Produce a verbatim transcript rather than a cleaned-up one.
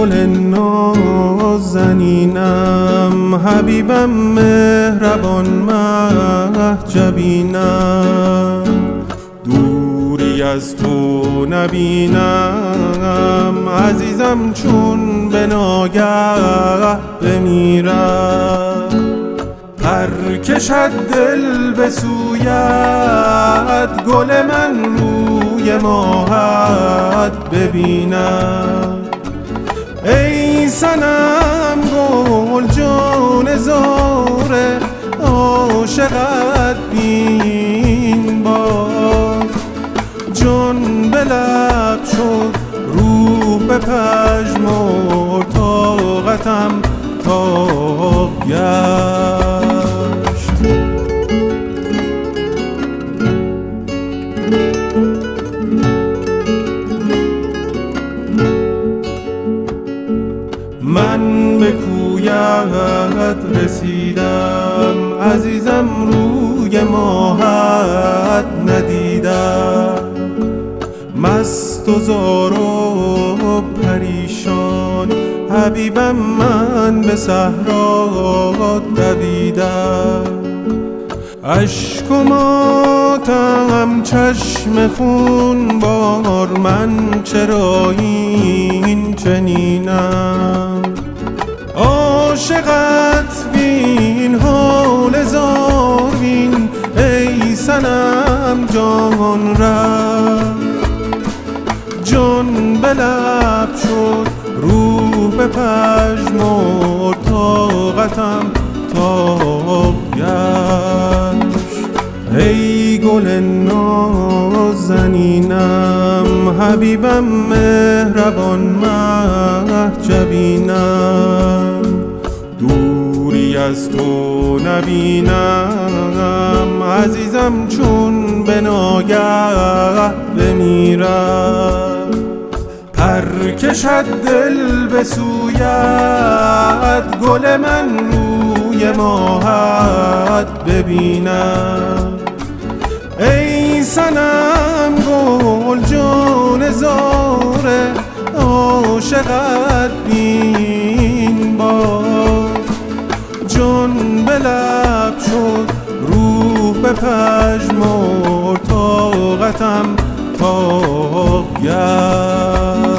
گل نازنینم، حبیبم مهربان مهجبینم، دوری از تو نبینم، عزیزم چون به ناگه بمیرم. هر کشد دل به سویت، گل من روی ماهت ببیند. ای صنم گل جان زار عاشقت بین باز، جان به لب شد روح به پژمرد، طاقتم تاب گشت. من به کویت رسیدم، عزیزم روی ماهت ندیدم، مست و زار و پریشان، حبیبم من به صحرا دویدم. اشک و ماتم چشم خون بار، من چرا این چنینم؟ عاشقت بین حال زار بین، ای صنم جان رفت، جان به لب شد روح به پژمرد، طاقتم تاب گشت. ای گل نازنینم، حبیبم مهربان مهجبینم، دوری از تو نبینم، عزیزم چون به ناگه بمیرم. هر کشد دل به سویت، گل من روی ماهت ببیند. ای صنم گل جان زار عاشقت بین باز، جان به لب شد روح به پژمرد، طاقتم تاب گشت.